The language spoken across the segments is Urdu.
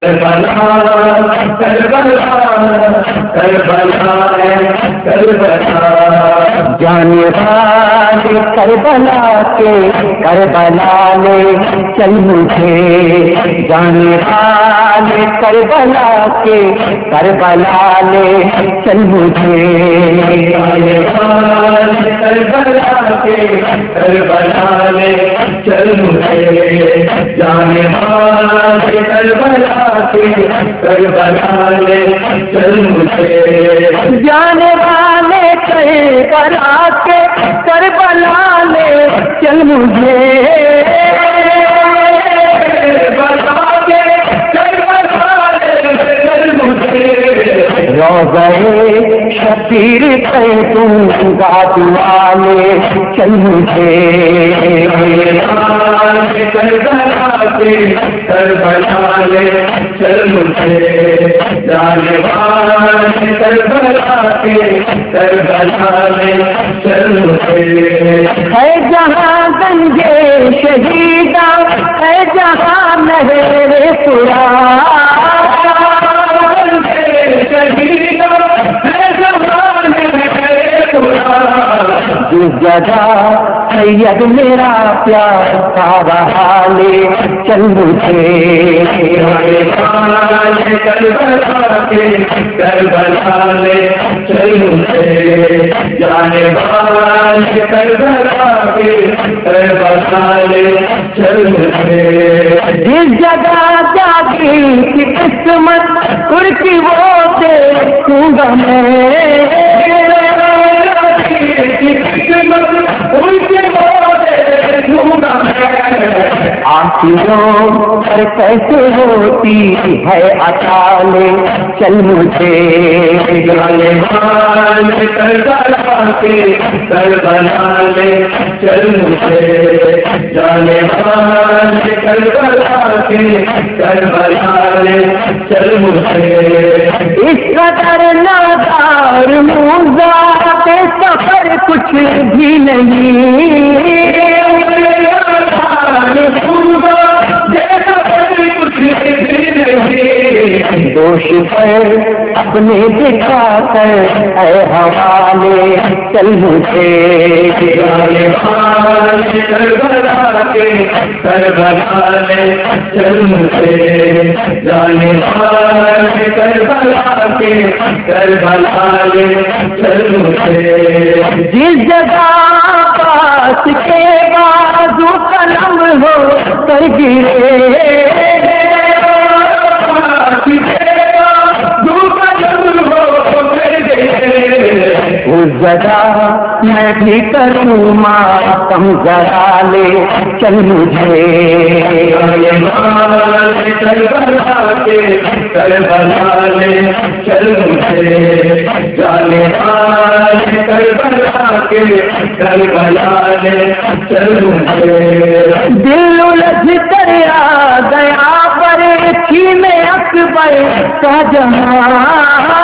کربلا کربلا کربلا کربلا جانے والے کربلا کے کربلا لے چل مجھے، جانے والے کربلا کے کربلا لے چل مجھے، جانے والے کربلا کے کربلا لے چل مجھے، جانے والے کربلا کے کربلا لے چل مجھے، جانے والے کربلا کے کربلا لے چل مجھے، روضۂ شبیر پہ تم گاد والے چل مجھے، کربلا کے کربلا لے چل مجھے، جانے والے کربلا کے کربلا لے چل مجھے، ہے جہاں گنجے شہیدہ، ہے جہاں نہر فرات، جس جگہ سید میرا پیار کا رہا لے چل مجھے، کربلا کے کربلا لے چل مجھے، جانے والے کربلا کے کربلا لے چل مجھے، جس جگہ جاگی کی قسمت اڑ کی وہ دیکھوں گا میں، آخروں پر کیسے ہوتی ہے عطا لے چل مجھے، جانے والے کربلا کے کربلا لے چل مجھے، جانے والے کربلا کے کربلا لے چل مجھے، اس قدر نادار موزہ کے سفر کچھ بھی نہیں، دوش پر اپنے دکھا کر اے حوالے چل مجھے، جانے والے کربلا کے کربلا لے چل مجھے، جانے والے کربلا کے کربلا لے چل مجھے، جس جگہ پاس کے بازو قلم ہو کر گرے، اس جگہ میں بھی کروں ماتم ذرا لے چل مجھے، کربلا کے کربلا لے چل مجھے، جانے والے کربلا کے کربلا لے چل مجھے، دل الجھ کر آ گیا پر تھی میں اکبر کا جہاں،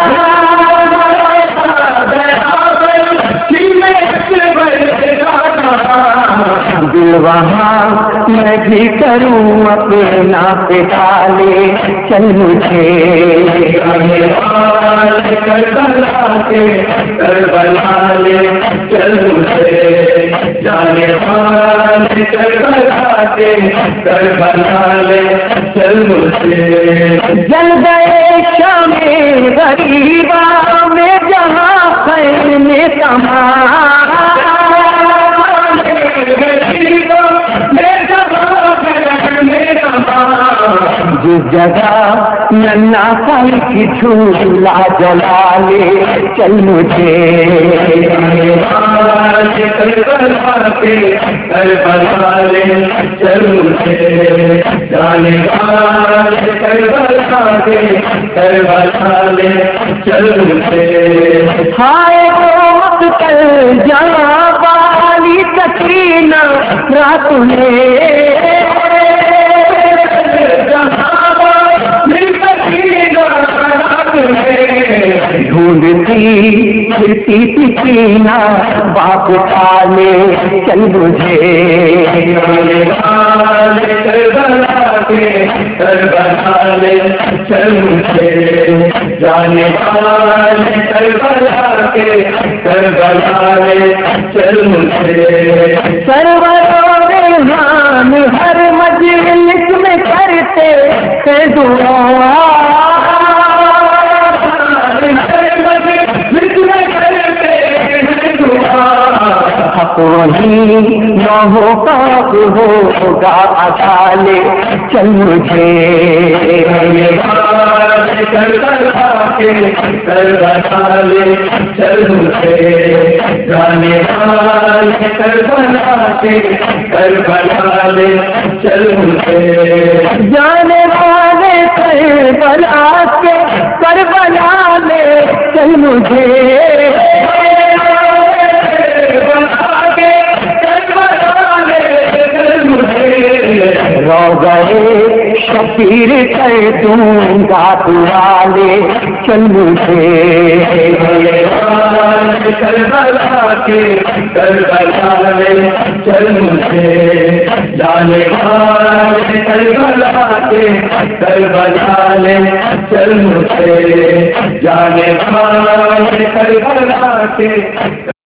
دل وہاں میں بھی کروں اپنا پتا لے چل مجھے، جانے والے کربلا کے کربلا لے چل مجھے، جانے والے کربلا کے کربلا لے چل مجھے، جل گئے شام غریبا میں جہاں خیر میں کما، جس جگہ ننا سال کی جھولا جلا لے چل مجھے، کربلا کے کربلا لے چل مجھے، جانے والے کربلا کے کربلا لے چل مجھے، ہائے وہ مقتل جہاں والی سکینہ رات میں، ڈھونڈتی پھرتی سکینہ باپ کالے چل مجھے، کربلا کے کربلا لے چل مجھے، جانے والے کربلا کے کربلا لے چل مجھے۔ سروروں ریحان ہر مجلس میں کرتے تھے دعا، حق وہی نہ ہو پاک ہوگا اکالے چل مجھے، کربلا کے کربلا لے چل مجھے، جانے والے کربلا کے کربلا لے چل مجھے، جانے والے کربلا کے کربلا لے چل مجھے، روضۂ شبیر کر دوں گا والے چل مجھے، کربلا کے کربلا لے چل مجھے، جانے والے کربلا کے کربلا لے چل مجھے، جانے والے کربلا کے